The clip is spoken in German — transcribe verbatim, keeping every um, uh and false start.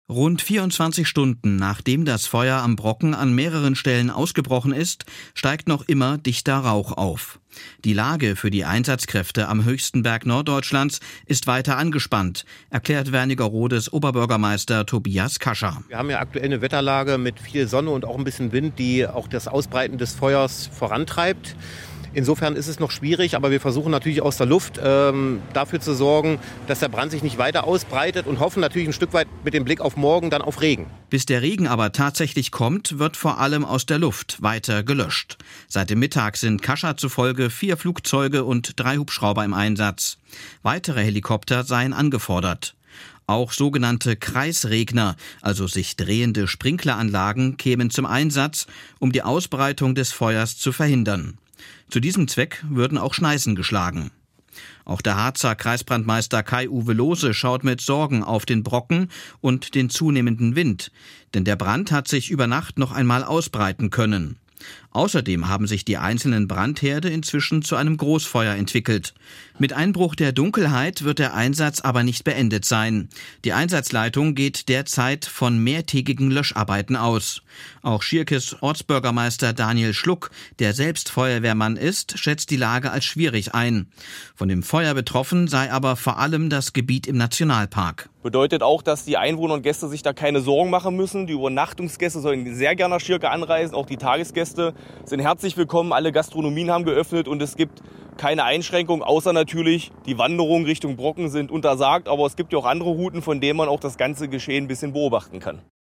Rund vierundzwanzig Stunden nachdem das Feuer am Brocken an mehreren Stellen ausgebrochen ist, steigt noch immer dichter Rauch auf. Die Lage für die Einsatzkräfte am höchsten Berg Norddeutschlands ist weiter angespannt, erklärt Wernigerrodes Oberbürgermeister Tobias Kascher. Wir haben ja aktuell eine Wetterlage mit viel Sonne und auch ein bisschen Wind, die auch das Ausbreiten des Feuers vorantreibt. Insofern ist es noch schwierig, aber wir versuchen natürlich aus der Luft ähm, dafür zu sorgen, dass der Brand sich nicht weiter ausbreitet und hoffen natürlich ein Stück weit mit dem Blick auf morgen dann auf Regen. Bis der Regen aber tatsächlich kommt, wird vor allem aus der Luft weiter gelöscht. Seit dem Mittag sind Kascher zufolge vier Flugzeuge und drei Hubschrauber im Einsatz. Weitere Helikopter seien angefordert. Auch sogenannte Kreisregner, also sich drehende Sprinkleranlagen, kämen zum Einsatz, um die Ausbreitung des Feuers zu verhindern. Zu diesem Zweck würden auch Schneisen geschlagen. Auch der Harzer Kreisbrandmeister Kai-Uwe Lohse schaut mit Sorgen auf den Brocken und den zunehmenden Wind, denn der Brand hat sich über Nacht noch einmal ausbreiten können. Außerdem haben sich die einzelnen Brandherde inzwischen zu einem Großfeuer entwickelt. Mit Einbruch der Dunkelheit wird der Einsatz aber nicht beendet sein. Die Einsatzleitung geht derzeit von mehrtägigen Löscharbeiten aus. Auch Schierkes Ortsbürgermeister Daniel Schluck, der selbst Feuerwehrmann ist, schätzt die Lage als schwierig ein. Von dem Feuer betroffen sei aber vor allem das Gebiet im Nationalpark. Bedeutet auch, dass die Einwohner und Gäste sich da keine Sorgen machen müssen. Die Übernachtungsgäste sollen sehr gerne nach Schierke anreisen, auch die Tagesgäste sind herzlich willkommen. Alle Gastronomien haben geöffnet und es gibt keine Einschränkung, außer natürlich die Wanderungen Richtung Brocken sind untersagt. Aber es gibt ja auch andere Routen, von denen man auch das ganze Geschehen ein bisschen beobachten kann.